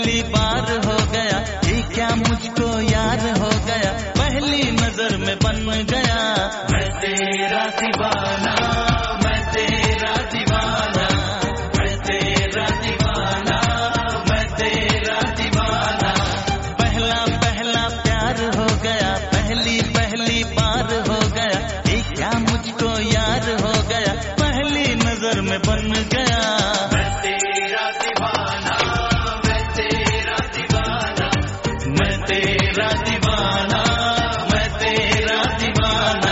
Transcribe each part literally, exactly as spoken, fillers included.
पहली बार हो गया, ये क्या मुझको यार हो गया, पहली नजर में बन गया। मैं तेरा दीवाना, मैं तेरा दीवाना, मैं तेरा दीवाना, मैं तेरा दीवाना। पहला पहला प्यार हो गया, पहली पहली बार हो गया, ये क्या मुझको यार हो गया, पहली नजर में बन गया। मैं तेरा दीवाना, मैं तेरा दीवाना, मैं तेरा दीवाना, मैं तेरा दीवाना।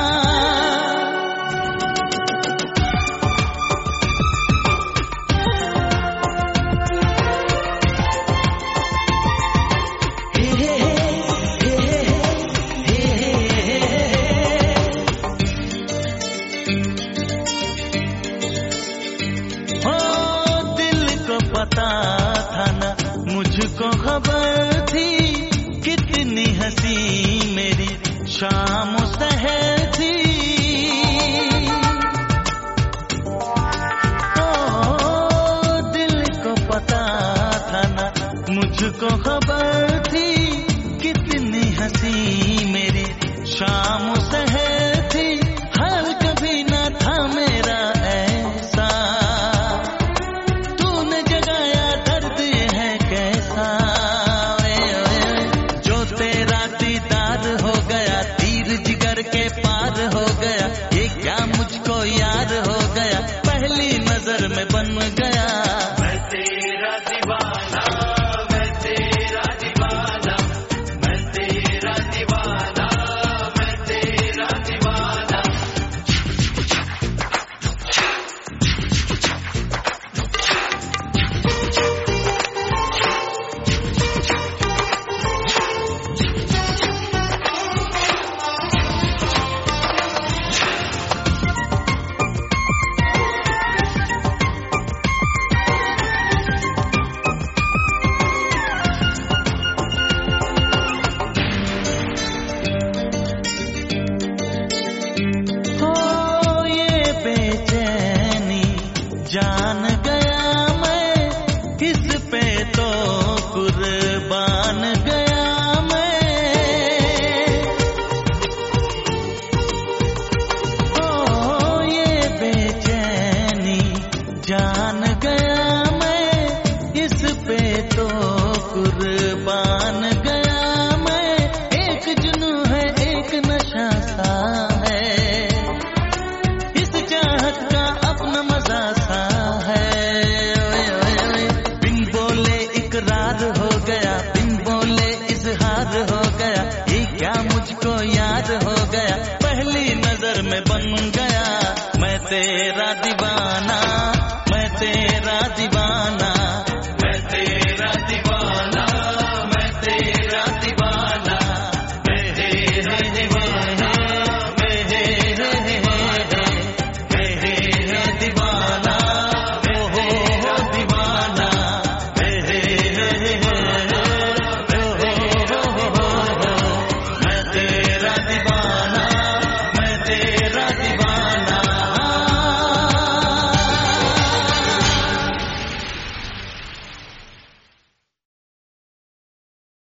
पता था ना मुझको खबर थी, कितनी हंसी मेरी शाम सहर थी। ओ दिल को पता था ना मुझको खबर थी, कितनी हंसी मेरी शाम सहर थी। हाल कभी ना था मेरा ऐसा, के पार हो गया, ये क्या मुझको यार हो गया, पहली नजर में बन गया। मैं तेरा दीवाना, मैं तेरा दीवाना, मैं तेरा दीवाना, मैं तेरा दीवाना। जान गया मैं इस पे तो कुर्बान गया मैं। ओ ये बेचैनी जान गया मैं इस पे तो कुर्बान गया मैं। एक जुनू है एक नशा सा है, इस चाहत का अपना मजा सा है। बिन बोले इकरार हो गया, बिन बोले इजहार हो गया, ये क्या मुझको याद हो गया, पहली नजर में बन गया। मैं तेरा दीवाना, मैं तेरा दीवाना, मैं तेरा दीवाना, मैं तेरा दीवाना, मैं तेरा दीवाना।